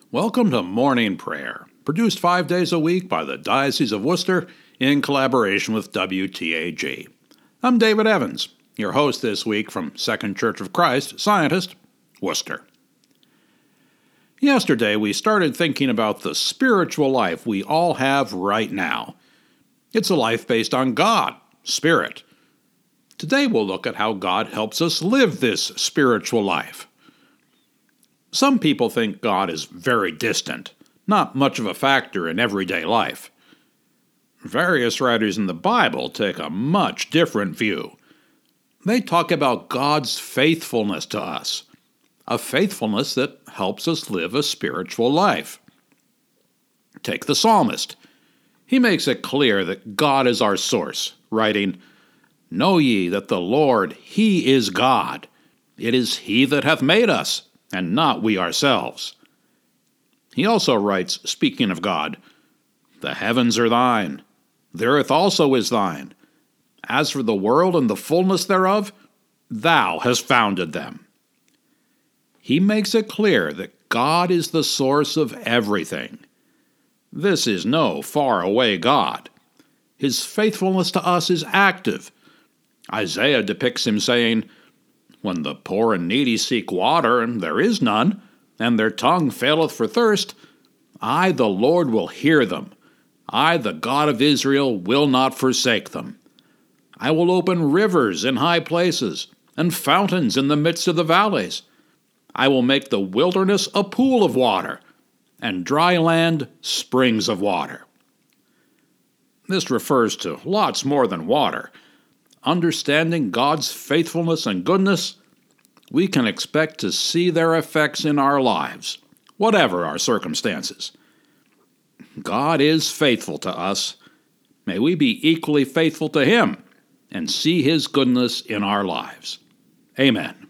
Welcome to Morning Prayer, produced 5 days a week by the Diocese of Worcester in collaboration with WTAG. I'm David Evans, your host this week from Second Church of Christ, Scientist, Worcester. Yesterday, we started thinking about the spiritual life we all have right now. It's a life based on God, Spirit. Today, we'll look at how God helps us live this spiritual life. Some people think God is very distant, not much of a factor in everyday life. Various writers in the Bible take a much different view. They talk about God's faithfulness to us, a faithfulness that helps us live a spiritual life. Take the psalmist. He makes it clear that God is our source, writing, "Know ye that the Lord, He is God. It is He that hath made us, and not we ourselves." He also writes, speaking of God, "The heavens are thine, the earth also is thine. As for the world and the fullness thereof, thou hast founded them." He makes it clear that God is the source of everything. This is no faraway God. His faithfulness to us is active. Isaiah depicts him saying, "When the poor and needy seek water, and there is none, and their tongue faileth for thirst, I, the Lord, will hear them. I, the God of Israel, will not forsake them. I will open rivers in high places, and fountains in the midst of the valleys. I will make the wilderness a pool of water, and dry land springs of water." This refers to lots more than water. Understanding God's faithfulness and goodness, we can expect to see their effects in our lives, whatever our circumstances. God is faithful to us. May we be equally faithful to Him and see His goodness in our lives. Amen.